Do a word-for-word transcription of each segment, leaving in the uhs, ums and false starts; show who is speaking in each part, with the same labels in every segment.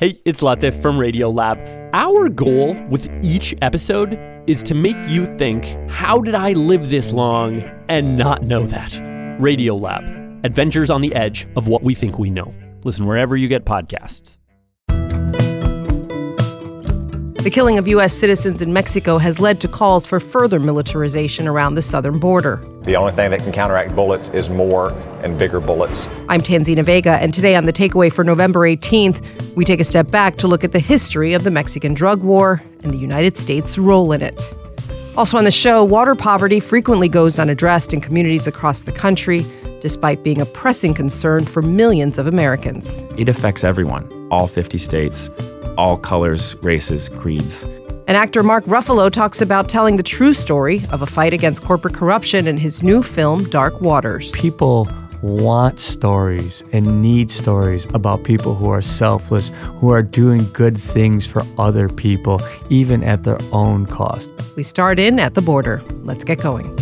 Speaker 1: Hey, it's Latif from Radiolab. Our goal with each episode is to make you think, how did I live this long and not know that? Radiolab, adventures on the edge of what we think we know. Listen wherever you get podcasts.
Speaker 2: The killing of U S citizens in Mexico has led to calls for further militarization around the southern border.
Speaker 3: The only thing that can counteract bullets is more and bigger bullets.
Speaker 2: I'm Tanzina Vega, and today on The Takeaway for November eighteenth, we take a step back to look at the history of the Mexican drug war and the United States' role in it. Also on the show, water poverty frequently goes unaddressed in communities across the country, despite being a pressing concern for millions of Americans.
Speaker 4: It affects everyone, all fifty states, all colors, races, creeds.
Speaker 2: And actor Mark Ruffalo talks about telling the true story of a fight against corporate corruption in his new film, Dark Waters.
Speaker 5: People want stories and need stories about people who are selfless, who are doing good things for other people, even at their own cost.
Speaker 2: We start in at the border. Let's get going.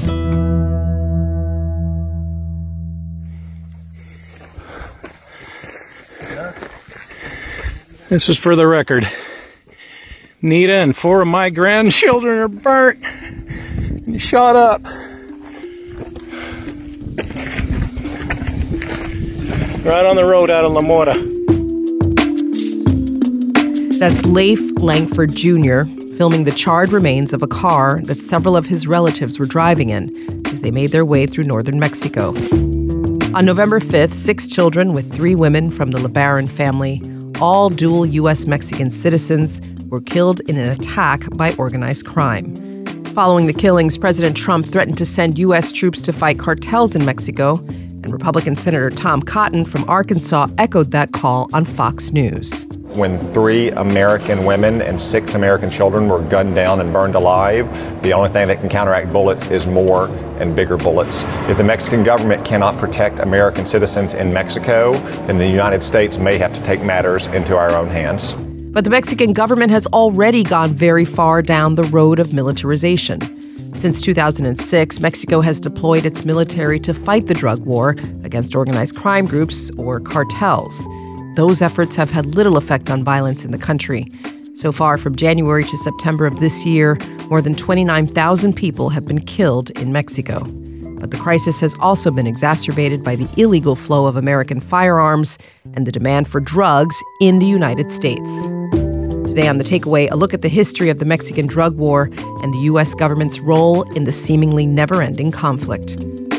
Speaker 6: This is for the record. Nita and four of my grandchildren are burnt and shot up. Right on the road out of La Mora.
Speaker 2: That's Leif Langford Junior filming the charred remains of a car that several of his relatives were driving in as they made their way through northern Mexico. On November fifth, six children with three women from the LeBaron family, all dual U S Mexican citizens, were killed in an attack by organized crime. Following the killings, President Trump threatened to send U S troops to fight cartels in Mexico, and Republican Senator Tom Cotton from Arkansas echoed that call on Fox News.
Speaker 3: When three American women and six American children were gunned down and burned alive, the only thing that can counteract bullets is more and bigger bullets. If the Mexican government cannot protect American citizens in Mexico, then the United States may have to take matters into our own hands.
Speaker 2: But the Mexican government has already gone very far down the road of militarization. Since two thousand six, Mexico has deployed its military to fight the drug war against organized crime groups or cartels. Those efforts have had little effect on violence in the country. So far, from January to September of this year, more than twenty-nine thousand people have been killed in Mexico. But the crisis has also been exacerbated by the illegal flow of American firearms and the demand for drugs in the United States. Today on The Takeaway, a look at the history of the Mexican drug war and the U S government's role in the seemingly never-ending conflict.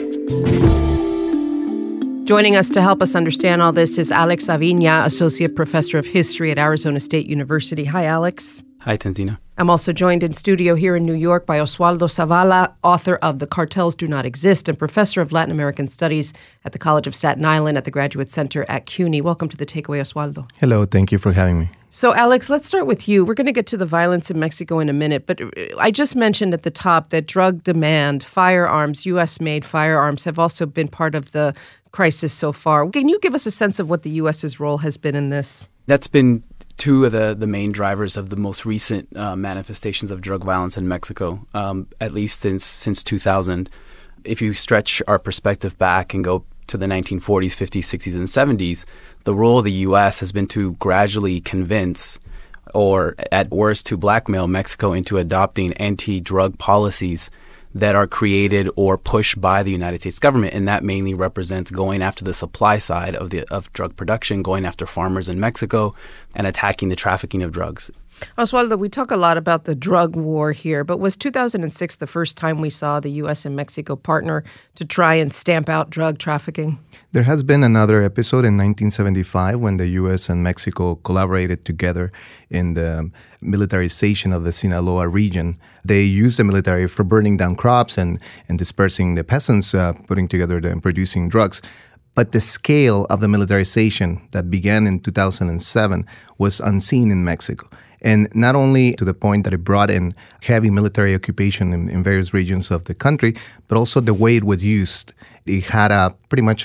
Speaker 2: Joining us to help us understand all this is Alex Aviña, Associate Professor of History at Arizona State University. Hi, Alex.
Speaker 4: Hi, Tanzina.
Speaker 2: I'm also joined in studio here in New York by Oswaldo Zavala, author of The Cartels Do Not Exist and Professor of Latin American Studies at the College of Staten Island at the Graduate Center at CUNY. Welcome to The Takeaway, Oswaldo.
Speaker 7: Hello, thank you for having me.
Speaker 2: So, Alex, let's start with you. We're going to get to the violence in Mexico in a minute, but I just mentioned at the top that drug demand, firearms, U S-made firearms have also been part of the crisis so far. Can you give us a sense of what the U S's role has been in this?
Speaker 8: That's been two of the, the main drivers of the most recent uh, manifestations of drug violence in Mexico, um, at least since since two thousand. If you stretch our perspective back and go to the nineteen forties, fifties, sixties, and seventies, the role of the U S has been to gradually convince, or at worst to blackmail Mexico into adopting anti-drug policies that are created or pushed by the United States government, and that mainly represents going after the supply side of the of drug production, going after farmers in Mexico, and attacking the trafficking of drugs.
Speaker 2: Oswaldo, we talk a lot about the drug war here, but was two thousand six the first time we saw the U S and Mexico partner to try and stamp out drug trafficking?
Speaker 7: There has been another episode in nineteen seventy-five when the U S and Mexico collaborated together in the militarization of the Sinaloa region. They used the military for burning down crops and, and dispersing the peasants, uh, putting together the, and producing drugs. But the scale of the militarization that began in two thousand seven was unseen in Mexico. And not only to the point that it brought in heavy military occupation in, in various regions of the country, but also the way it was used. It had a pretty much a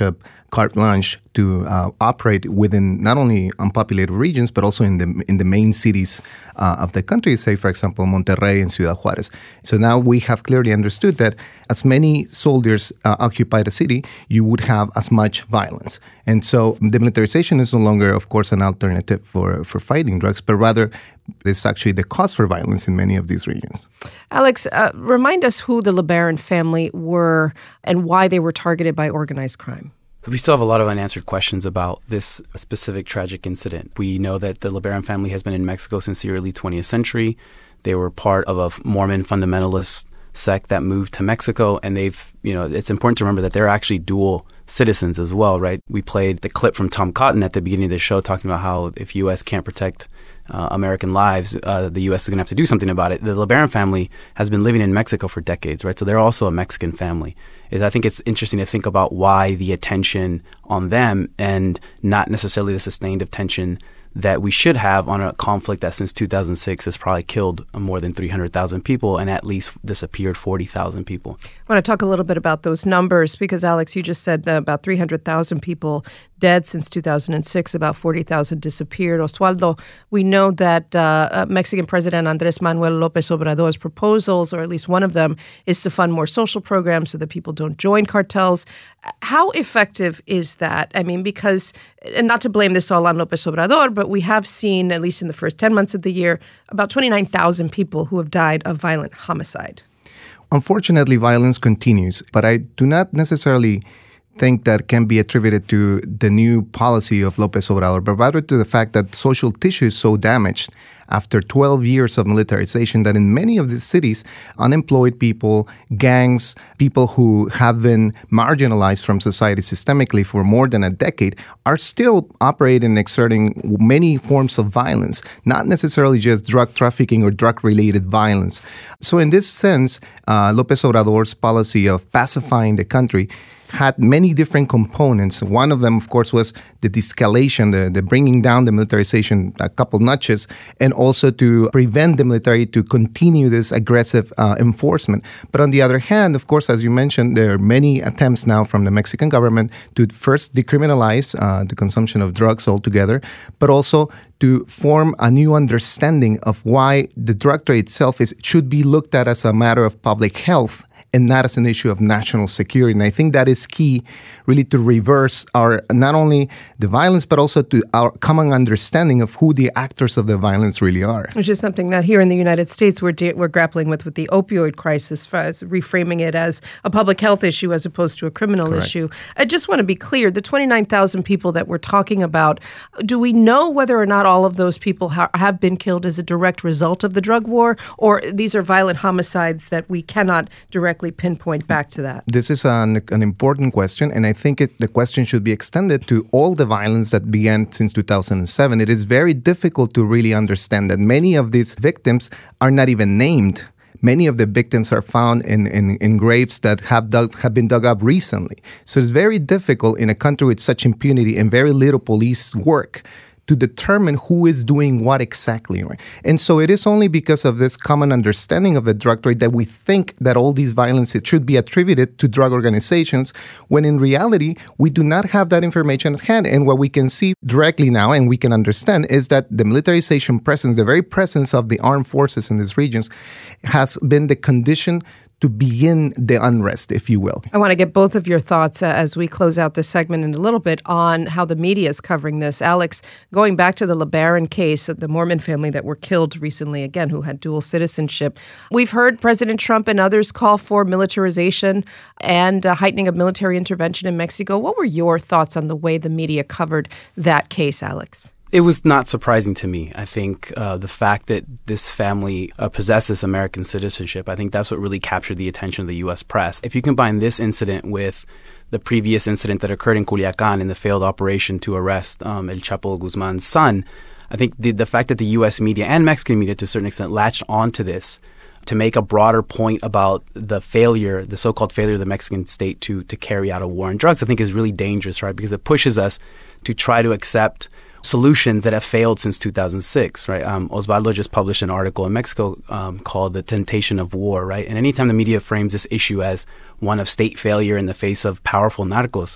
Speaker 7: carte blanche to uh, operate within not only unpopulated regions, but also in the in the main cities uh, of the country, say, for example, Monterrey and Ciudad Juárez. So now we have clearly understood that as many soldiers uh, occupy the city, you would have as much violence. And so demilitarization is no longer, of course, an alternative for, for fighting drugs, but rather it's actually the cause for violence in many of these regions.
Speaker 2: Alex, uh, remind us who the LeBaron family were and why they were targeted by organized crime.
Speaker 8: We still have a lot of unanswered questions about this specific tragic incident. We know that the LeBaron family has been in Mexico since the early twentieth century. They were part of a Mormon fundamentalist sect that moved to Mexico, and they've, you know, it's important to remember that they're actually dual citizens as well, right? We played the clip from Tom Cotton at the beginning of the show talking about how if U S can't protect uh, American lives, uh, the U S is going to have to do something about it. The LeBaron family has been living in Mexico for decades, right? So they're also a Mexican family. I think it's interesting to think about why the attention on them and not necessarily the sustained attention that we should have on a conflict that since two thousand six has probably killed more than three hundred thousand people and at least disappeared forty thousand people.
Speaker 2: I want to talk a little bit about those numbers because, Alex, you just said uh, about three hundred thousand people dead since two thousand six, about forty thousand disappeared. Oswaldo, we know that uh, Mexican President Andrés Manuel López Obrador's proposals, or at least one of them, is to fund more social programs so that people don't join cartels. How effective is that? I mean, because, and not to blame this all on López Obrador, but we have seen, at least in the first ten months of the year, about twenty-nine thousand people who have died of violent homicide.
Speaker 7: Unfortunately, violence continues, but I do not necessarily think that can be attributed to the new policy of López Obrador, but rather to the fact that social tissue is so damaged after twelve years of militarization that in many of these cities, unemployed people, gangs, people who have been marginalized from society systemically for more than a decade are still operating and exerting many forms of violence, not necessarily just drug trafficking or drug-related violence. So in this sense, uh, López Obrador's policy of pacifying the country had many different components. One of them, of course, was the de-escalation, the, the bringing down the militarization a couple notches, and also to prevent the military to continue this aggressive uh, enforcement. But on the other hand, of course, as you mentioned, there are many attempts now from the Mexican government to first decriminalize uh, the consumption of drugs altogether, but also to form a new understanding of why the drug trade itself is should be looked at as a matter of public health and not as an issue of national security. And I think that is key, really, to reverse our not only the violence, but also to our common understanding of who the actors of the violence really are.
Speaker 2: Which is something that here in the United States we're de- we're grappling with with the opioid crisis, reframing it as a public health issue as opposed to a criminal
Speaker 7: Correct.
Speaker 2: issue. I just want to be clear, the twenty-nine thousand people that we're talking about, do we know whether or not all of those people ha- have been killed as a direct result of the drug war, or these are violent homicides that we cannot directly pinpoint back to that?
Speaker 7: This is an, an important question, and I think it, the question should be extended to all the violence that began since two thousand seven. It is very difficult to really understand that many of these victims are not even named. Many of the victims are found in, in, in graves that have dug, have been dug up recently. So it's very difficult in a country with such impunity and very little police work to determine who is doing what exactly, right? And so it is only because of this common understanding of the drug trade that we think that all these violences should be attributed to drug organizations, when in reality, we do not have that information at hand. And what we can see directly now, and we can understand, is that the militarization presence, the very presence of the armed forces in these regions, has been the condition to begin the unrest, if you will.
Speaker 2: I want to get both of your thoughts uh, as we close out this segment in a little bit on how the media is covering this. Alex, going back to the LeBaron case of the Mormon family that were killed recently, again, who had dual citizenship. We've heard President Trump and others call for militarization and uh, heightening of military intervention in Mexico. What were your thoughts on the way the media covered that case, Alex?
Speaker 8: It was not surprising to me. I think uh, the fact that this family uh, possesses American citizenship, I think that's what really captured the attention of the U S press. If you combine this incident with the previous incident that occurred in Culiacan in the failed operation to arrest um, El Chapo Guzman's son, I think the, the fact that the U S media and Mexican media to a certain extent latched onto this to make a broader point about the failure, the so-called failure of the Mexican state to to carry out a war on drugs, I think is really dangerous, right? Because it pushes us to try to accept solutions that have failed since two thousand six, right? Um, Osvaldo just published an article in Mexico um, called The Temptation of War, right? And anytime the media frames this issue as one of state failure in the face of powerful narcos,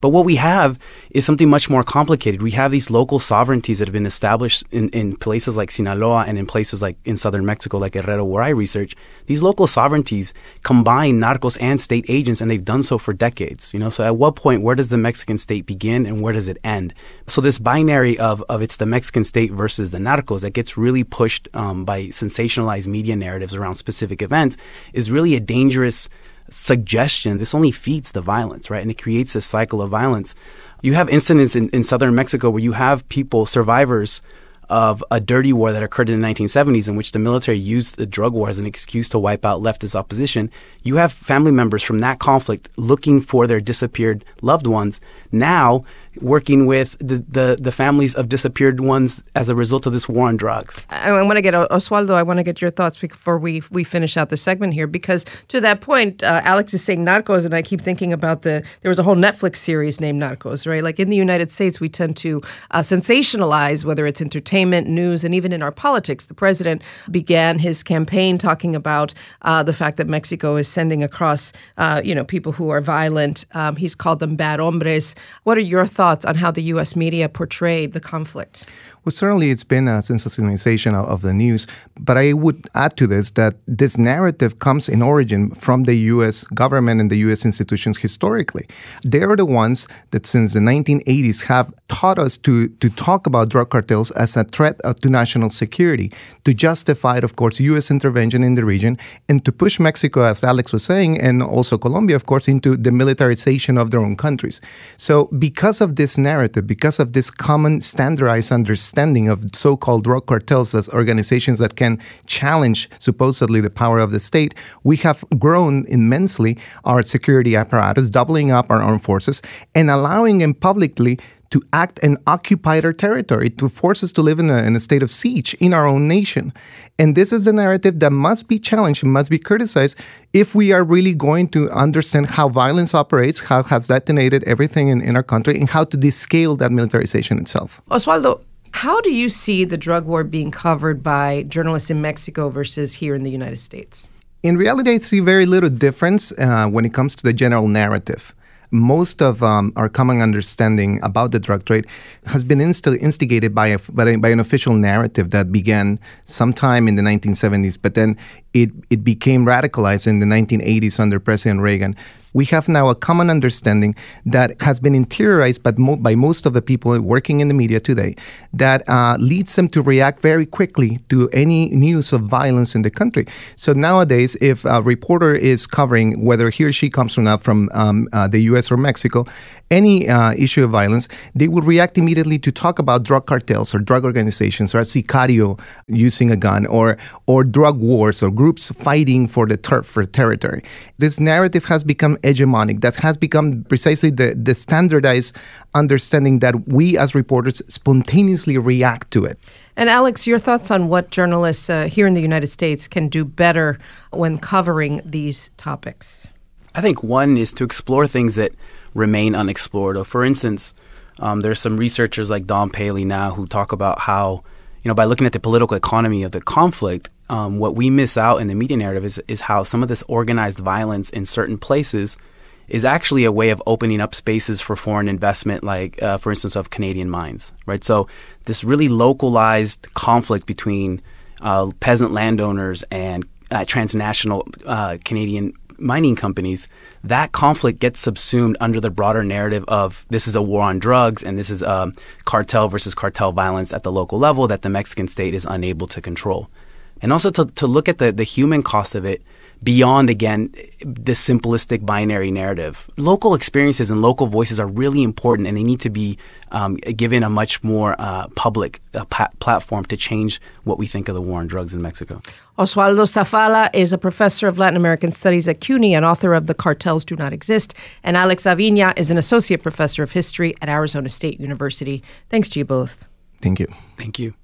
Speaker 8: But what we have is something much more complicated. We have these local sovereignties that have been established in, in places like Sinaloa and in places like in southern Mexico, like Guerrero, where I research. These local sovereignties combine narcos and state agents, and they've done so for decades. You know, so at what point, where does the Mexican state begin and where does it end? So this binary of, of it's the Mexican state versus the narcos that gets really pushed um, by sensationalized media narratives around specific events is really a dangerous suggestion. This only feeds the violence, right? And it creates a cycle of violence. You have incidents in, in southern Mexico where you have people, survivors of a dirty war that occurred in the nineteen seventies in which the military used the drug war as an excuse to wipe out leftist opposition. You have family members from that conflict looking for their disappeared loved ones, now working with the, the, the families of disappeared ones as a result of this war on drugs.
Speaker 2: I, I want to get, Oswaldo, I want to get your thoughts before we we finish out the segment here, because to that point, uh, Alex is saying narcos, and I keep thinking about the, there was a whole Netflix series named Narcos, right? Like in the United States, we tend to uh, sensationalize, whether it's entertainment, news, and even in our politics. The president began his campaign talking about uh, the fact that Mexico is sending across, uh, you know, people who are violent. Um, he's called them bad hombres. What are your thoughts on how the U S media portrayed the conflict?
Speaker 7: Well, certainly it's been a sensationalization of, of the news, but I would add to this that this narrative comes in origin from the U S government and the U S institutions historically. They are the ones that since the nineteen eighties have taught us to, to talk about drug cartels as a threat to national security, to justify, of course, U S intervention in the region, and to push Mexico, as Alex was saying, and also Colombia, of course, into the militarization of their own countries. So because of this narrative, because of this common standardized understanding, understanding of so-called drug cartels as organizations that can challenge supposedly the power of the state, we have grown immensely our security apparatus, doubling up our armed forces and allowing them publicly to act and occupy their territory, to force us to live in a, in a state of siege in our own nation. And this is the narrative that must be challenged and must be criticized if we are really going to understand how violence operates, how it has detonated everything in, in our country, and how to descale that militarization itself.
Speaker 2: Oswaldo, how do you see the drug war being covered by journalists in Mexico versus here in the United States?
Speaker 7: In reality, I see very little difference uh, when it comes to the general narrative. Most of um, our common understanding about the drug trade has been inst- instigated by, a, by, a, by an official narrative that began sometime in the nineteen seventies, but then it, it became radicalized in the nineteen eighties under President Reagan. We have now a common understanding that has been interiorized by, mo- by most of the people working in the media today that uh, leads them to react very quickly to any news of violence in the country. So nowadays, if a reporter is covering, whether he or she comes from, uh, from um, uh, the U S or Mexico, any uh, issue of violence, they will react immediately to talk about drug cartels or drug organizations or a sicario using a gun or or drug wars or groups fighting for the turf, for territory. This narrative has become hegemonic. That has become precisely the, the standardized understanding that we as reporters spontaneously react to it.
Speaker 2: And Alex, your thoughts on what journalists uh, here in the United States can do better when covering these topics?
Speaker 8: I think one is to explore things that remain unexplored. For instance, um, there's some researchers like Don Paley now who talk about how, you know, by looking at the political economy of the conflict, um, what we miss out in the media narrative is, is how some of this organized violence in certain places is actually a way of opening up spaces for foreign investment, like, uh, for instance, of Canadian mines, right? So this really localized conflict between uh, peasant landowners and uh, transnational uh, Canadian mining companies, that conflict gets subsumed under the broader narrative of this is a war on drugs and this is um, cartel versus cartel violence at the local level that the Mexican state is unable to control. And also to, to look at the, the human cost of it beyond, again, this simplistic binary narrative. Local experiences and local voices are really important, and they need to be um, given a much more uh, public uh, pa- platform to change what we think of the war on drugs in Mexico.
Speaker 2: Oswaldo Zafala is a professor of Latin American Studies at CUNY and author of The Cartels Do Not Exist. And Alex Aviña is an associate professor of history at Arizona State University. Thanks to you both.
Speaker 7: Thank you.
Speaker 8: Thank you.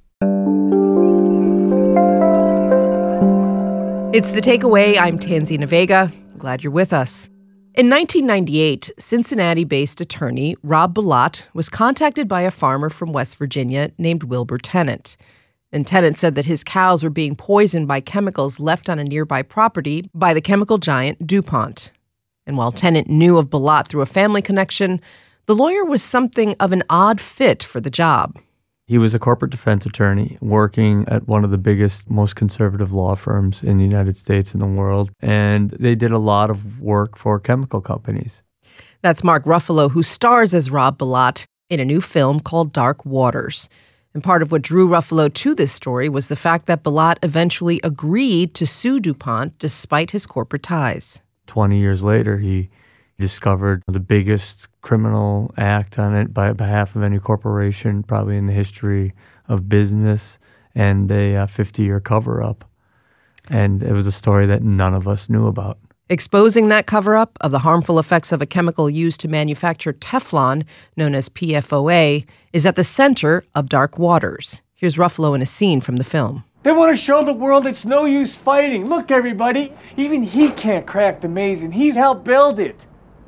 Speaker 2: It's The Takeaway. I'm Tanzina Vega. Glad you're with us. In nineteen ninety-eight, Cincinnati-based attorney Rob Bilott was contacted by a farmer from West Virginia named Wilbur Tennant. And Tennant said that his cows were being poisoned by chemicals left on a nearby property by the chemical giant DuPont. And while Tennant knew of Bilott through a family connection, the lawyer was something of an odd fit for the job.
Speaker 5: He was a corporate defense attorney working at one of the biggest, most conservative law firms in the United States and the world, and they did a lot of work for chemical companies.
Speaker 2: That's Mark Ruffalo, who stars as Rob Bilott in a new film called Dark Waters. And part of what drew Ruffalo to this story was the fact that Bilott eventually agreed to sue DuPont despite his corporate ties.
Speaker 5: Twenty years later, he discovered the biggest criminal act on it by behalf of any corporation, probably in the history of business, and a fifty-year cover-up. And it was a story that none of us knew about.
Speaker 2: Exposing that cover-up of the harmful effects of a chemical used to manufacture Teflon, known as P F O A, is at the center of Dark Waters. Here's Ruffalo in a scene from the film.
Speaker 9: They want to show the world it's no use fighting. Look, everybody, even he can't crack the maze, and he's helped build it.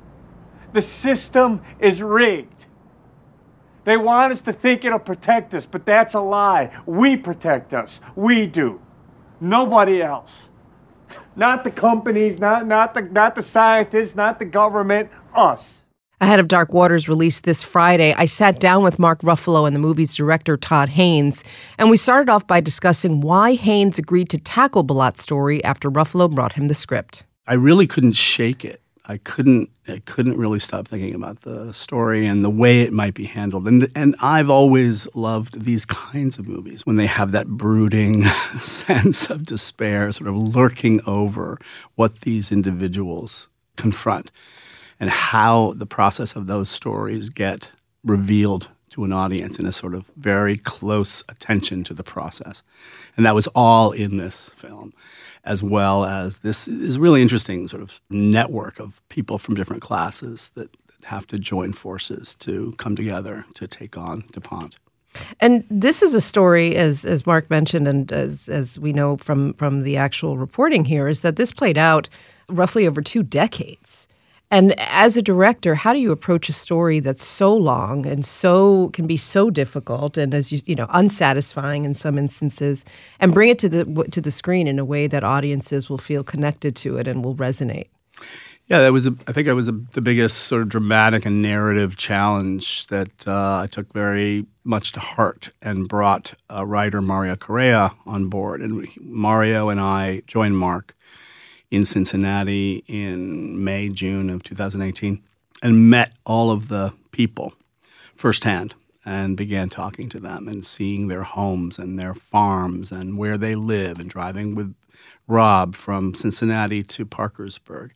Speaker 9: The system is rigged. They want us to think it'll protect us, but that's a lie. We protect us. We do. Nobody else. Not the companies, not, not, the, not the scientists, not the government, us.
Speaker 2: Ahead of Dark Waters' release this Friday, I sat down with Mark Ruffalo and the movie's director, Todd Haynes, and we started off by discussing why Haynes agreed to tackle Bilott's story after Ruffalo brought him the script.
Speaker 10: I really couldn't shake it. I couldn't I couldn't really stop thinking about the story and the way it might be handled. And and I've always loved these kinds of movies when they have that brooding sense of despair sort of lurking over what these individuals confront and how the process of those stories get revealed to an audience in a sort of very close attention to the process. And that was all in this film, as well as this is really interesting sort of network of people from different classes that, that have to join forces to come together to take on DuPont.
Speaker 2: And this is a story, as as Mark mentioned, and as as we know from, from the actual reporting here, is that this played out roughly over two decades. And as a director, how do you approach a story that's so long and so can be so difficult and as you you know unsatisfying in some instances, and bring it to the to the screen in a way that audiences will feel connected to it and will resonate?
Speaker 10: Yeah, that was a, I think that was a, the biggest sort of dramatic and narrative challenge that uh, I took very much to heart and brought uh, writer Mario Correa on board. And Mario and I joined Mark in Cincinnati in May, June of two thousand eighteen, and met all of the people firsthand and began talking to them and seeing their homes and their farms and where they live and driving with Rob from Cincinnati to Parkersburg.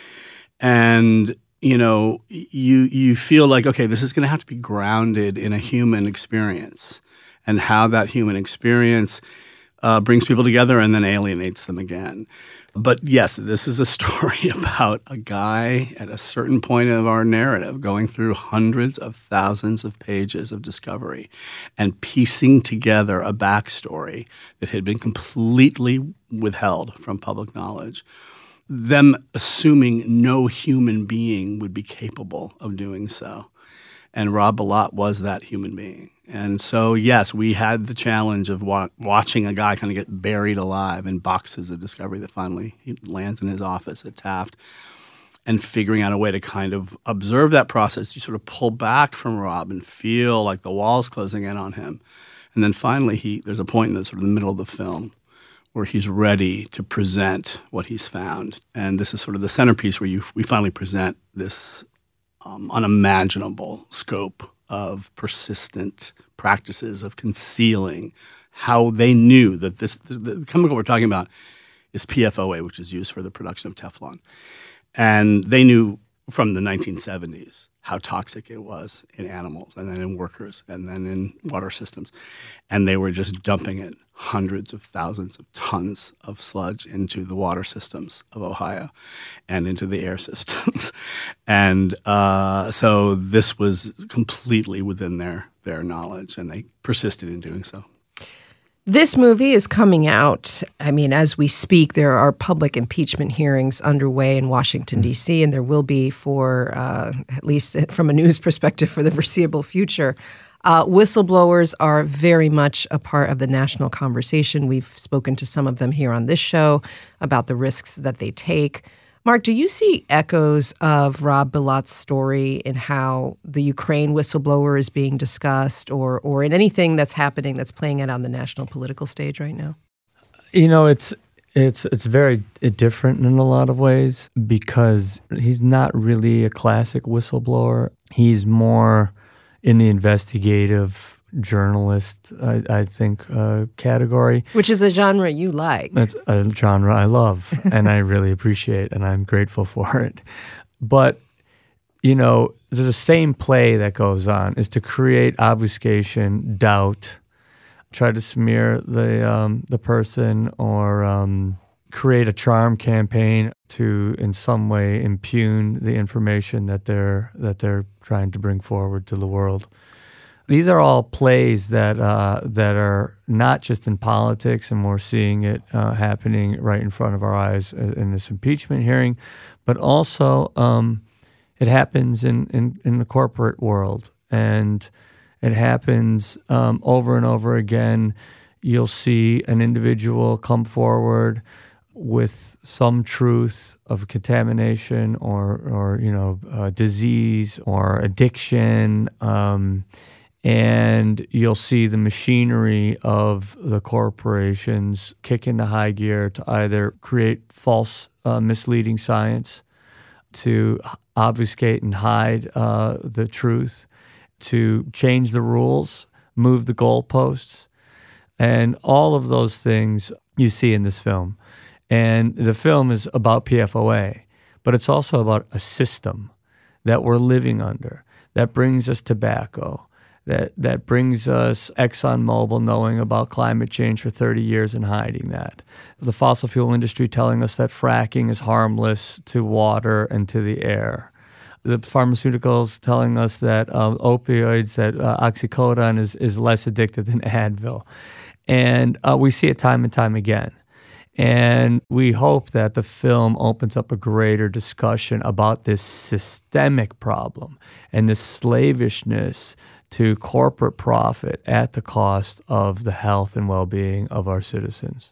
Speaker 10: And, you know, you you feel like, okay, this is going to have to be grounded in a human experience and how that human experience uh, brings people together and then alienates them again. But yes, this is a story about a guy at a certain point of our narrative going through hundreds of thousands of pages of discovery and piecing together a backstory that had been completely withheld from public knowledge. Them assuming no human being would be capable of doing so. And Rob Bilott was that human being. And so, yes, we had the challenge of wa- watching a guy kind of get buried alive in boxes of discovery that finally he lands in his office at Taft, and figuring out a way to kind of observe that process. You sort of pull back from Rob and feel like the wall's closing in on him. And then finally, he there's a point in the sort of the middle of the film where he's ready to present what he's found. And this is sort of the centerpiece where you we finally present this um, unimaginable scope of persistent practices of concealing how they knew that this the, the chemical we're talking about is P F O A, which is used for the production of Teflon. And they knew from the nineteen seventies how toxic it was in animals and then in workers and then in water systems. And they were just dumping it, hundreds of thousands of tons of sludge into the water systems of Ohio and into the air systems. and uh, so this was completely within their, their knowledge, and they persisted in doing so.
Speaker 2: This movie is coming out. I mean, as we speak, there are public impeachment hearings underway in Washington, D C, and there will be for, uh, at least from a news perspective, for the foreseeable future. Uh, whistleblowers are very much a part of the national conversation. We've spoken to some of them here on this show about the risks that they take. Mark, do you see echoes of Rob Bilot's story in how the Ukraine whistleblower is being discussed, or or in anything that's happening that's playing out on the national political stage right now?
Speaker 5: You know, it's it's it's very different in a lot of ways because he's not really a classic whistleblower. He's more in the investigative journalist, I, I think, uh, category.
Speaker 2: Which is a genre you like.
Speaker 5: That's a genre I love, and I really appreciate, and I'm grateful for it. But, you know, the same play that goes on is to create obfuscation, doubt, try to smear the um, the person, or um, create a charm campaign to, in some way, impugn the information that they're that they're trying to bring forward to the world. These are all plays that uh, that are not just in politics, and we're seeing it uh, happening right in front of our eyes in this impeachment hearing, but also um, it happens in, in, in the corporate world, and it happens um, over and over again. You'll see an individual come forward with some truth of contamination or, or you know, uh, disease or addiction, um, and you'll see the machinery of the corporations kick into high gear to either create false, uh, misleading science, to obfuscate and hide uh, the truth, to change the rules, move the goalposts, and all of those things you see in this film. And the film is about P F O A, but it's also about a system that we're living under that brings us tobacco, that that brings us ExxonMobil knowing about climate change for thirty years and hiding that. The fossil fuel industry telling us that fracking is harmless to water and to the air. The pharmaceuticals telling us that um, opioids, that uh, oxycodone is, is less addictive than Advil. And uh, we see it time and time again. And we hope that the film opens up a greater discussion about this systemic problem and this slavishness to corporate profit at the cost of the health and well-being of our citizens.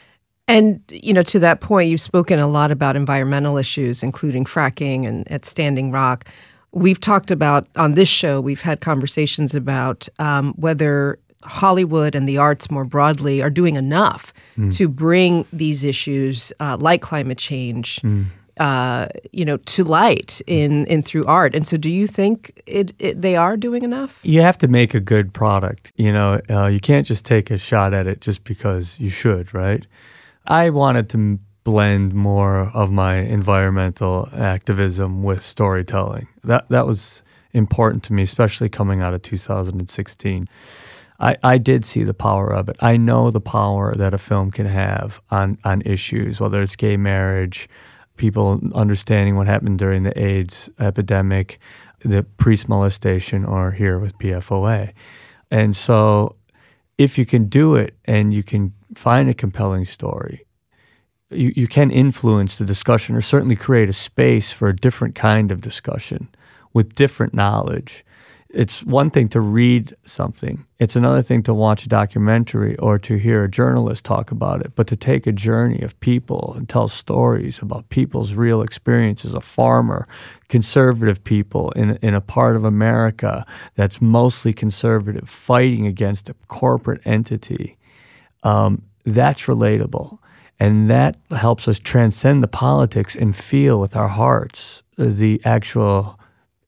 Speaker 2: And, you know, to that point, you've spoken a lot about environmental issues, including fracking and at Standing Rock. We've talked about, on this show, we've had conversations about um, whether Hollywood and the arts more broadly are doing enough mm. to bring these issues uh, like climate change, mm. uh, you know, to light in, in through art. And so do you think it, it, they are doing enough?
Speaker 5: You have to make a good product. You know, uh, you can't just take a shot at it just because you should, right? I wanted to blend more of my environmental activism with storytelling. That that was important to me, especially coming out of two thousand sixteen. I, I did see the power of it. I know the power that a film can have on, on issues, whether it's gay marriage, people understanding what happened during the AIDS epidemic, the priest molestation, or here with P F O A. And so if you can do it and you can find a compelling story, you, you can influence the discussion, or certainly create a space for a different kind of discussion with different knowledge. It's one thing to read something. It's another thing to watch a documentary or to hear a journalist talk about it. But to take a journey of people and tell stories about people's real experiences, a farmer, conservative people in, in a part of America that's mostly conservative, fighting against a corporate entity, um, that's relatable. And that helps us transcend the politics and feel with our hearts the actual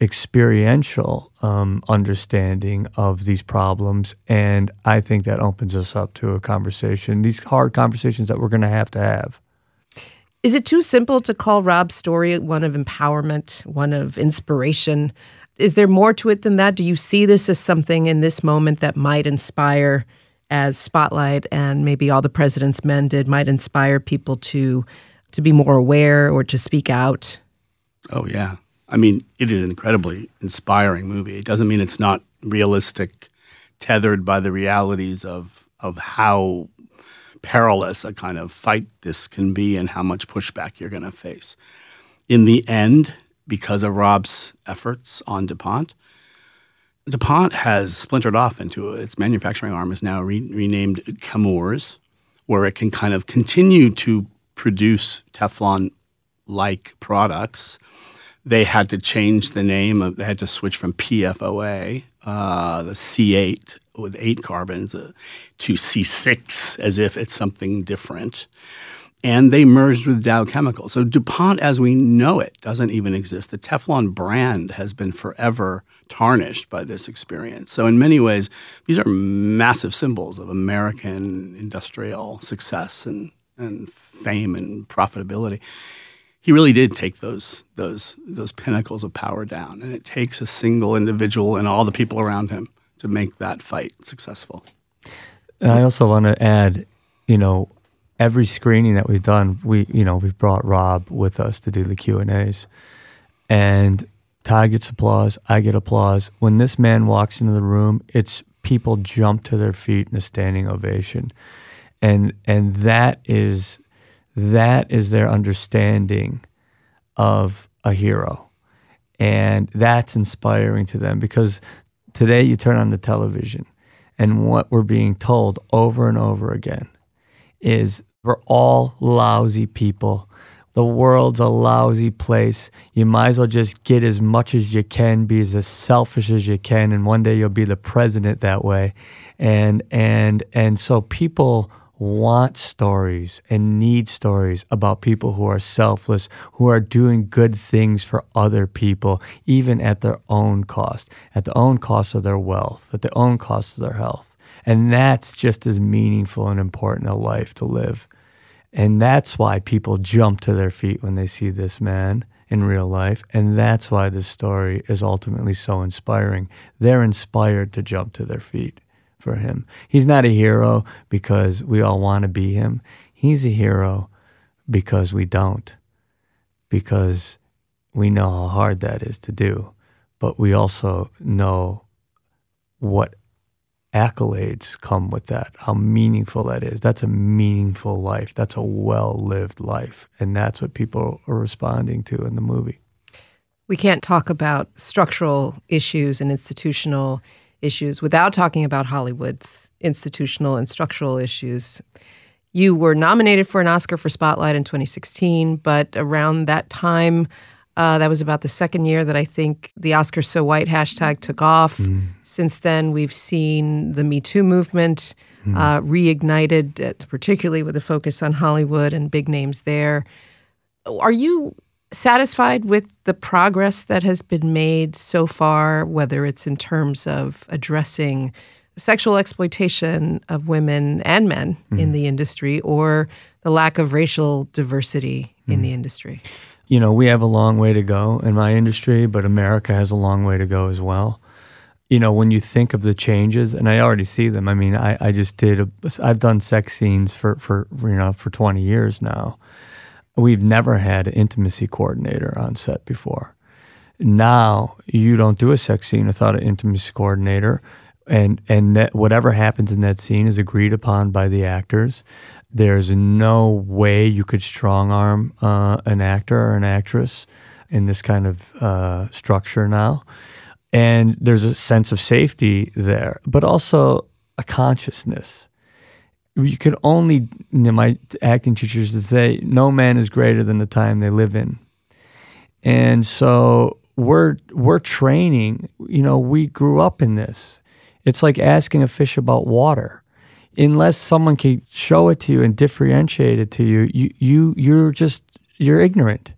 Speaker 5: experiential um, understanding of these problems. And I think that opens us up to a conversation, these hard conversations that we're going to have to have.
Speaker 2: Is it too simple to call Rob's story one of empowerment, one of inspiration? Is there more to it than that? Do you see this as something in this moment that might inspire, as Spotlight and maybe All the President's Men did, might inspire people to to be more aware or to speak out?
Speaker 10: Oh, yeah. I mean, it is an incredibly inspiring movie. It doesn't mean it's not realistic, tethered by the realities of of how perilous a kind of fight this can be and how much pushback you're going to face. In the end, because of Rob's efforts on DuPont, DuPont has splintered off into its manufacturing arm is now re- renamed Chemours, where it can kind of continue to produce Teflon like products. They had to change the name of, they had to switch from P F O A, uh, the C eight with eight carbons, uh, to C six as if it's something different. And they merged with Dow Chemical. So DuPont as we know it doesn't even exist. The Teflon brand has been forever tarnished by this experience. So in many ways, these are massive symbols of American industrial success and, and fame and profitability. He really did take those those those pinnacles of power down, and it takes a single individual and all the people around him to make that fight successful.
Speaker 5: And I also want to add, you know, every screening that we've done, we you know we've brought Rob with us to do the Q and A's, and Todd gets applause, I get applause. When this man walks into the room, it's people jump to their feet in a standing ovation, and and that is. That is their understanding of a hero. And that's inspiring to them because today you turn on the television and what we're being told over and over again is we're all lousy people. The world's a lousy place. You might as well just get as much as you can, be as selfish as you can, and one day you'll be the president that way. And and and so people want stories and need stories about people who are selfless, who are doing good things for other people, even at their own cost, at the own cost of their wealth, at the own cost of their health. And that's just as meaningful and important a life to live. And that's why people jump to their feet when they see this man in real life. And that's why this story is ultimately so inspiring. They're inspired to jump to their feet for him. He's not a hero because we all want to be him. He's a hero because we don't, because we know how hard that is to do, but we also know what accolades come with that, how meaningful that is. That's a meaningful life. That's a well-lived life, and that's what people are responding to in the movie.
Speaker 2: We can't talk about structural issues and institutional issues without talking about Hollywood's institutional and structural issues. You were nominated for an Oscar for Spotlight in twenty sixteen, but around that time, uh, that was about the second year that I think the Oscars So White hashtag took off. Mm. Since then, we've seen the Me Too movement mm. uh, reignited, uh, particularly with a focus on Hollywood and big names there. Are you satisfied with the progress that has been made so far, whether it's in terms of addressing sexual exploitation of women and men mm. in the industry or the lack of racial diversity mm. in the industry?
Speaker 5: You know, we have a long way to go in my industry, but America has a long way to go as well. You know, when you think of the changes, and I already see them. I mean, I, I just did, a, I've done sex scenes for, for, you know, for twenty years now. We've never had an intimacy coordinator on set before. Now you don't do a sex scene without an intimacy coordinator, and and that whatever happens in that scene is agreed upon by the actors. There's no way you could strong arm uh, an actor or an actress in this kind of uh, structure now, and there's a sense of safety there, but also a consciousness. You can only, you know, my acting teachers would say, no man is greater than the time they live in. And so we're we're training, you know, we grew up in this. It's like asking a fish about water. Unless someone can show it to you and differentiate it to you, you, you you're just, you're ignorant.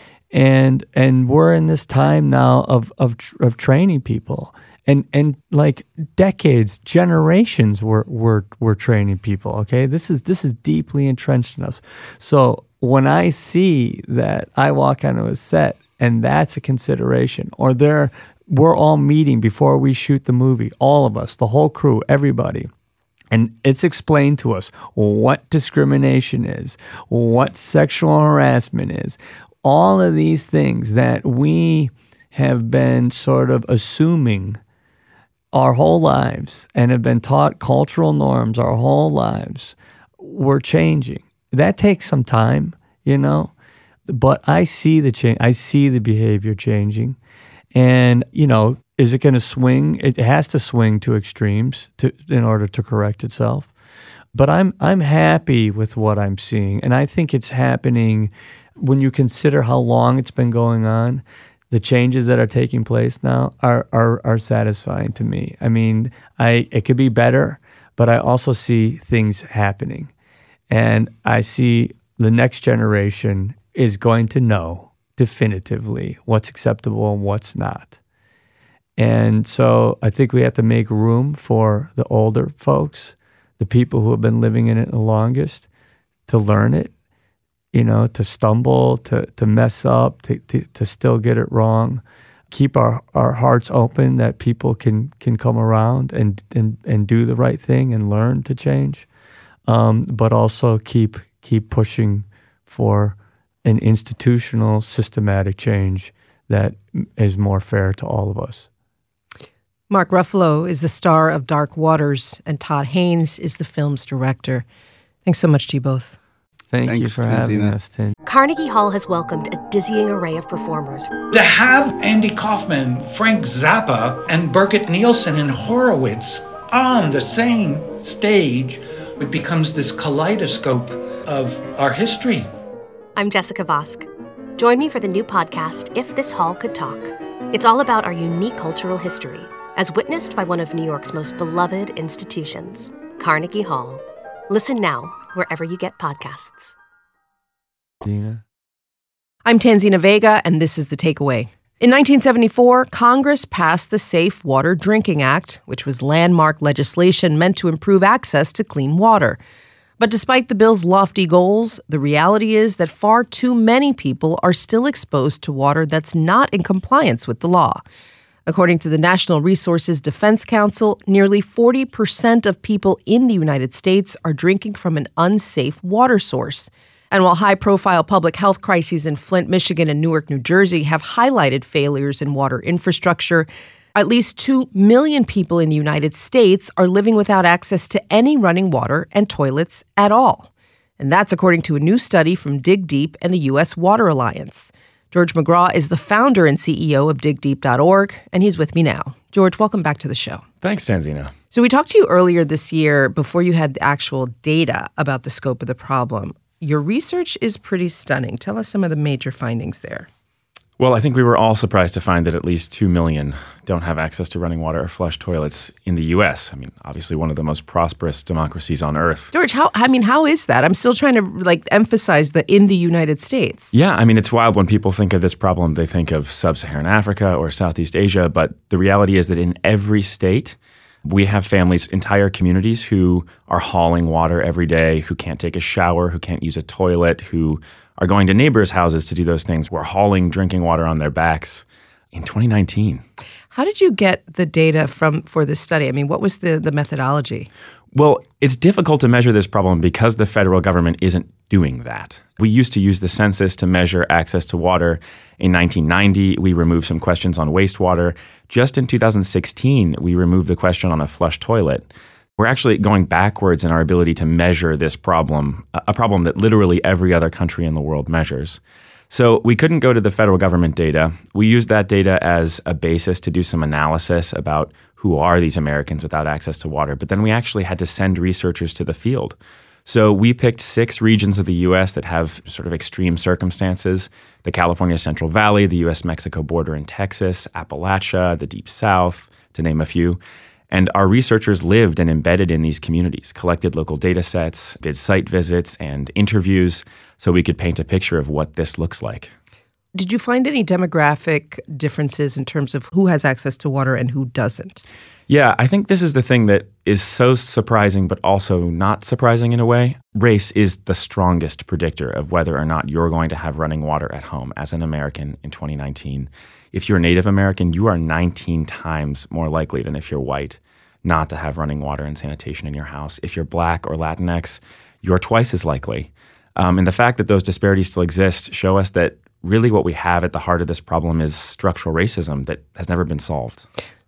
Speaker 5: And and we're in this time now of of of training people. And and like decades, generations, we're, we're, we're training people, okay? This is this is deeply entrenched in us. So when I see that I walk onto a set and that's a consideration, or they're, we're all meeting before we shoot the movie, all of us, the whole crew, everybody, and it's explained to us what discrimination is, what sexual harassment is, all of these things that we have been sort of assuming our whole lives and have been taught cultural norms our whole lives, we're changing. That takes some time, you know, but I see the change. I see the behavior changing. And, you know, is it going to swing? It has to swing to extremes to in order to correct itself. But I'm I'm happy with what I'm seeing, and I think it's happening when you consider how long it's been going on. The changes that are taking place now are are, are satisfying to me. I mean, I it could be better, but I also see things happening, and I see the next generation is going to know definitively what's acceptable and what's not. And so I think we have to make room for the older folks, the people who have been living in it the longest, to learn it, you know, to stumble, to to mess up, to, to, to still get it wrong. Keep our, our hearts open that people can can come around and and, and do the right thing and learn to change, um, but also keep keep pushing for an institutional, systematic change that is more fair to all of us.
Speaker 2: Mark Ruffalo is the star of Dark Waters, and Todd Haynes is the film's director. Thanks so much to you both.
Speaker 5: Thank
Speaker 10: Thanks,
Speaker 5: you for having
Speaker 10: Tanzina.
Speaker 5: us, Tin.
Speaker 11: Carnegie Hall has welcomed a dizzying array of performers.
Speaker 12: To have Andy Kaufman, Frank Zappa, and Birgit Nielsen and Horowitz on the same stage, it becomes this kaleidoscope of our history.
Speaker 11: I'm Jessica Vosk. Join me for the new podcast, If This Hall Could Talk. It's all about our unique cultural history, as witnessed by one of New York's most beloved institutions, Carnegie Hall. Listen now, wherever you get podcasts.
Speaker 5: Dina.
Speaker 2: I'm Tanzina Vega, and this is The Takeaway. In nineteen seventy-four, Congress passed the Safe Water Drinking Act, which was landmark legislation meant to improve access to clean water. But despite the bill's lofty goals, the reality is that far too many people are still exposed to water that's not in compliance with the law. According to the National Resources Defense Council, nearly forty percent of people in the United States are drinking from an unsafe water source. And while high-profile public health crises in Flint, Michigan, and Newark, New Jersey have highlighted failures in water infrastructure, at least two million people in the United States are living without access to any running water and toilets at all. And that's according to a new study from Dig Deep and the U S Water Alliance. George McGraw is the founder and C E O of dig deep dot org, and he's with me now. George, welcome back to the show.
Speaker 4: Thanks, Tanzina.
Speaker 2: So we talked to you earlier this year before you had the actual data about the scope of the problem. Your research is pretty stunning. Tell us some of the major findings there.
Speaker 4: Well, I think we were all surprised to find that at least two million don't have access to running water or flush toilets in the U S. I mean, obviously one of the most prosperous democracies on earth.
Speaker 2: George, how I mean, how is that? I'm still trying to like emphasize the in the United States.
Speaker 4: Yeah, I mean, it's wild when people think of this problem, they think of sub-Saharan Africa or Southeast Asia, but the reality is that in every state, we have families, entire communities who are hauling water every day, who can't take a shower, who can't use a toilet, who are going to neighbors' houses to do those things. We're hauling drinking water on their backs in twenty nineteen.
Speaker 2: How did you get the data from for this study? I mean, what was the, the methodology?
Speaker 4: Well, it's difficult to measure this problem because the federal government isn't doing that. We used to use the census to measure access to water. In nineteen ninety, we removed some questions on wastewater. Just in two thousand sixteen, we removed the question on a flush toilet. We're actually going backwards in our ability to measure this problem, a problem that literally every other country in the world measures. So we couldn't go to the federal government data. We used that data as a basis to do some analysis about who are these Americans without access to water. But then we actually had to send researchers to the field. So we picked six regions of the U S that have sort of extreme circumstances: the California Central Valley, the U S Mexico border in Texas, Appalachia, the Deep South, to name a few. And our researchers lived and embedded in these communities, collected local data sets, did site visits and interviews so we could paint a picture of what this looks like.
Speaker 2: Did you find any demographic differences in terms of who has access to water and who doesn't?
Speaker 4: Yeah, I think this is the thing that is so surprising, but also not surprising in a way. Race is the strongest predictor of whether or not you're going to have running water at home as an American in twenty nineteen. If you're Native American, you are nineteen times more likely than if you're white not to have running water and sanitation in your house. If you're Black or Latinx, you're twice as likely. Um, and the fact that those disparities still exist show us that really what we have at the heart of this problem is structural racism that has never been solved.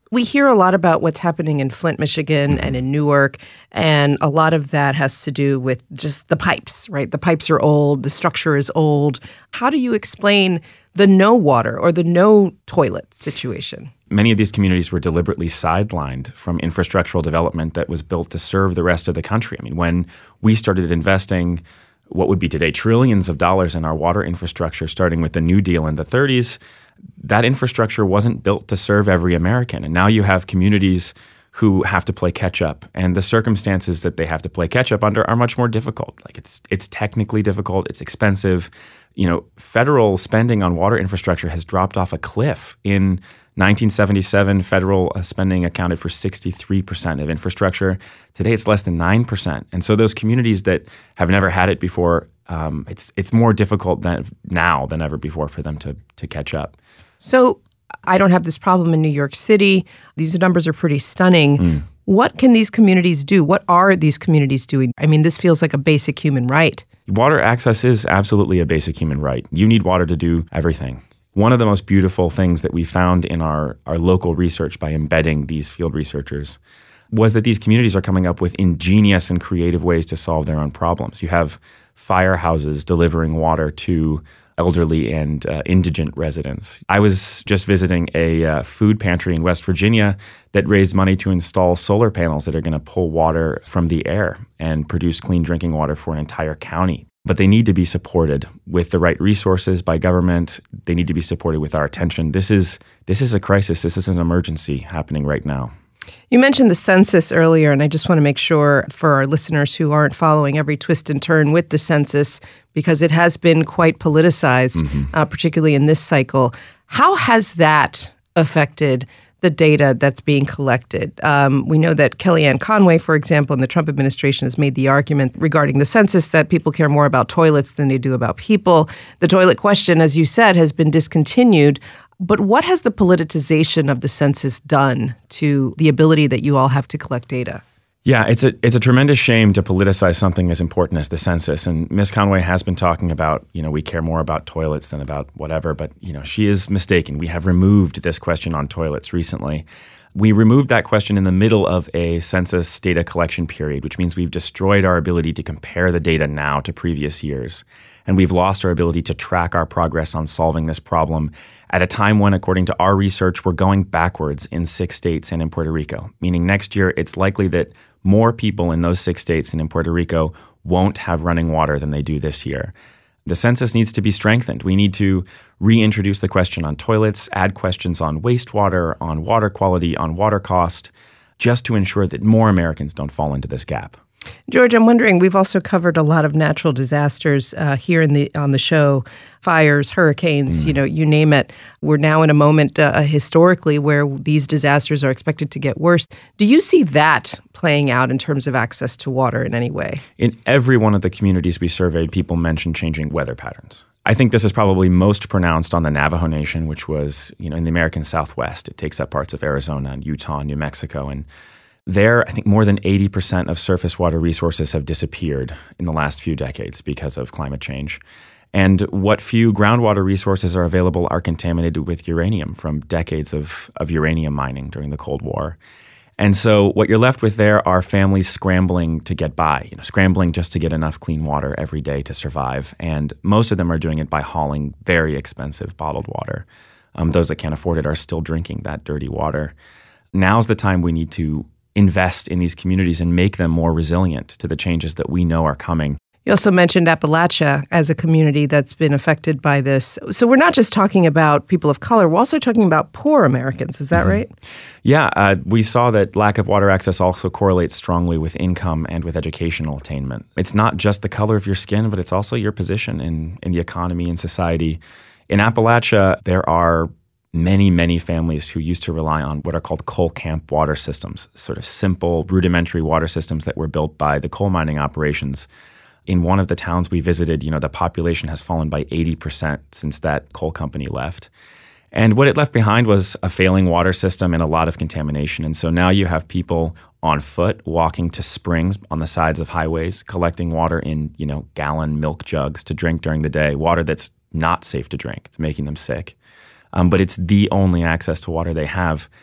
Speaker 2: We hear a lot about what's happening in Flint, Michigan, mm-hmm. and in Newark, and a lot of that has to do with just the pipes, right? The pipes are old, the structure is old. How do you explain the no water or the no toilet situation?
Speaker 4: Many of these communities were deliberately sidelined from infrastructural development that was built to serve the rest of the country. I mean, when we started investing what would be today trillions of dollars in our water infrastructure, starting with the New Deal in the thirties, that infrastructure wasn't built to serve every American. And now you have communities who have to play catch up, and the circumstances that they have to play catch up under are much more difficult. Like it's it's technically difficult, it's expensive. You know, federal spending on water infrastructure has dropped off a cliff. In nineteen seventy-seven, federal spending accounted for sixty-three percent of infrastructure. Today, it's less than nine percent. And so those communities that have never had it before, um, it's it's more difficult than, now than ever before for them to to catch up.
Speaker 2: So I don't have this problem in New York City. These numbers are pretty stunning. Mm. What can these communities do? What are these communities doing? I mean, this feels like a basic human right.
Speaker 4: Water access is absolutely a basic human right. You need water to do everything. One of the most beautiful things that we found in our, our local research by embedding these field researchers was that these communities are coming up with ingenious and creative ways to solve their own problems. You have firehouses delivering water to elderly and uh, indigent residents. I was just visiting a uh, food pantry in West Virginia that raised money to install solar panels that are going to pull water from the air and produce clean drinking water for an entire county. But they need to be supported with the right resources by government. They need to be supported with our attention. This is this is a crisis. This is an emergency happening right now.
Speaker 2: You mentioned the census earlier, and I just want to make sure for our listeners who aren't following every twist and turn with the census, because it has been quite politicized, mm-hmm. uh, particularly in this cycle. How has that affected the data that's being collected? Um, we know that Kellyanne Conway, for example, in the Trump administration has made the argument regarding the census that people care more about toilets than they do about people. The toilet question, as you said, has been discontinued. But what has the politicization of the census done to the ability that you all have to collect data?
Speaker 4: Yeah, it's a it's a tremendous shame to politicize something as important as the census. And Miz Conway has been talking about, you know, we care more about toilets than about whatever. But, you know, she is mistaken. We have removed this question on toilets recently. We removed that question in the middle of a census data collection period, which means we've destroyed our ability to compare the data now to previous years. And we've lost our ability to track our progress on solving this problem at a time when, according to our research, we're going backwards in six states and in Puerto Rico, meaning next year it's likely that more people in those six states and in Puerto Rico won't have running water than they do this year. The census needs to be strengthened. We need to reintroduce the question on toilets, add questions on wastewater, on water quality, on water cost, just to ensure that more Americans don't fall into this gap.
Speaker 2: George, I'm wondering, we've also covered a lot of natural disasters uh, here in the on the show, fires, hurricanes, mm. you know, you name it. We're now in a moment uh, historically where these disasters are expected to get worse. Do you see that playing out in terms of access to water in any way?
Speaker 4: In every one of the communities we surveyed, people mentioned changing weather patterns. I think this is probably most pronounced on the Navajo Nation, which was, you know, in the American Southwest. It takes up parts of Arizona and Utah and New Mexico. And there, I think more than eighty percent of surface water resources have disappeared in the last few decades because of climate change. And what few groundwater resources are available are contaminated with uranium from decades of, of uranium mining during the Cold War. And so what you're left with there are families scrambling to get by, you know, scrambling just to get enough clean water every day to survive. And most of them are doing it by hauling very expensive bottled water. Um, those that can't afford it are still drinking that dirty water. Now's the time we need to invest in these communities and make them more resilient to the changes that we know are coming.
Speaker 2: You also mentioned Appalachia as a community that's been affected by this. So we're not just talking about people of color, we're also talking about poor Americans. Is that mm-hmm. right?
Speaker 4: Yeah, uh, we saw that lack of water access also correlates strongly with income and with educational attainment. It's not just the color of your skin, but it's also your position in, in the economy and society. In Appalachia, there are many, many families who used to rely on what are called coal camp water systems, sort of simple, rudimentary water systems that were built by the coal mining operations. In one of the towns we visited, you know, the population has fallen by eighty percent since that coal company left. And what it left behind was a failing water system and a lot of contamination. And so now you have people on foot walking to springs on the sides of highways, collecting water in, you know, gallon milk jugs to drink during the day, water that's not safe to drink. It's making them sick. Um, but it's the only access to water they have.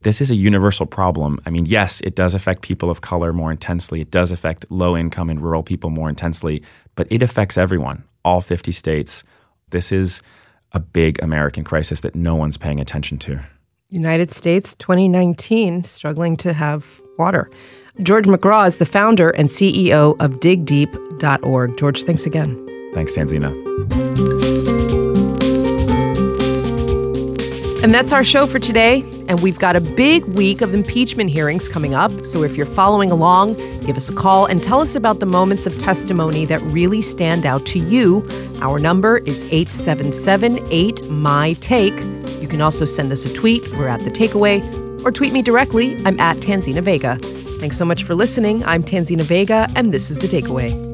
Speaker 4: This is a universal problem. I mean, yes, it does affect people of color more intensely. It does affect low-income and rural people more intensely, but it affects everyone, all fifty states. This is a big American crisis that no one's paying attention to.
Speaker 2: United States, twenty nineteen, struggling to have water. George McGraw is the founder and C E O of dig deep dot org. George, thanks again.
Speaker 4: Thanks, Tanzina.
Speaker 2: And that's our show for today. And we've got a big week of impeachment hearings coming up. So if you're following along, give us a call and tell us about the moments of testimony that really stand out to you. Our number is eight seven seven eight M Y take. You can also send us a tweet. We're at The Takeaway. Or tweet me directly. I'm at Tanzina Vega. Thanks so much for listening. I'm Tanzina Vega, and this is The Takeaway.